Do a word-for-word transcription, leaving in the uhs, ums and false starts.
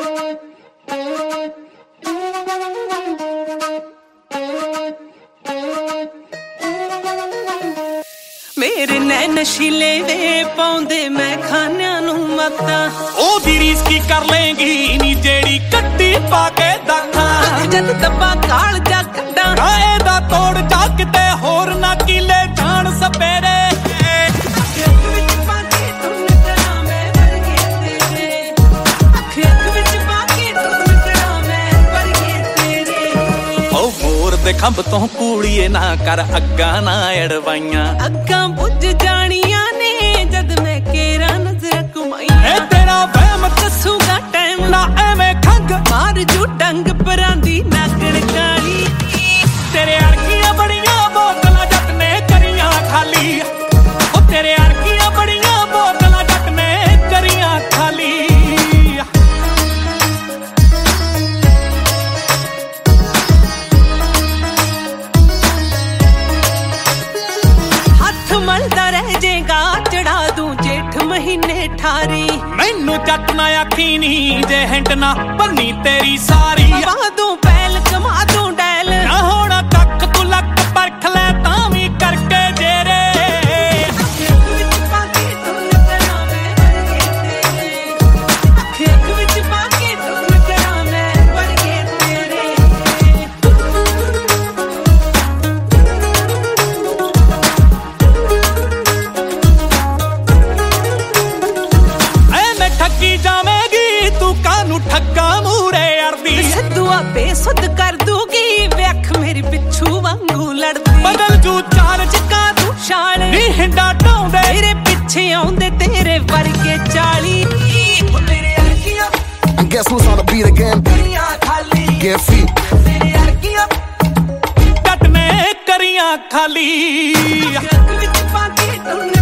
मेरे नैन नशीले वे पाउंदे मैं खानियां नू मत्ता ओ दी रीस की कर लेंगी नी जेड़ी कट्टी पाके दाखा जद दब्बा काल जा कड्डा गाए दा तोड़ जा किते होर ना कीले जान सपेरे खंब तो कूड़िए ना कर अग्गा ना अड़वाइया अग्गा बुझ जानिया ने जद मैं केरा नजर घुमाइया तेरा वहम दसूगा टाइम ना एवें खंग मार जू डंग परांदी नागण काली तेरे अड़कियां बड़ियां बोतलां जट ने करियां खाली ओ तेरे अड़कियां बड़ियां बोतलां जट ने करियां खाली मलदा रह जेगा चढ़ा दूं जेठ महीने ठारी मैनू जट ना आखी नी जे हिंट ना बनी तेरी सारी कमा दूं पैल कमा दूं डैल ना होना कख तू लक परख ले तां भी करके जेरे ठग्गा मूरे अड़दी सदुआ बेसुध कर दूगी वेख मेरी पिछू वांगू लड़दी बदल जू चाल चका तू शाल नी हिंडा ढाउंदे तेरे पिछे आउंदे तेरे वर्गे चाली तेरे अरगियां I guess who's on the beat again? करियां खाली Get feet. तेरे अरगियां जट ने करियां खाली विच पाके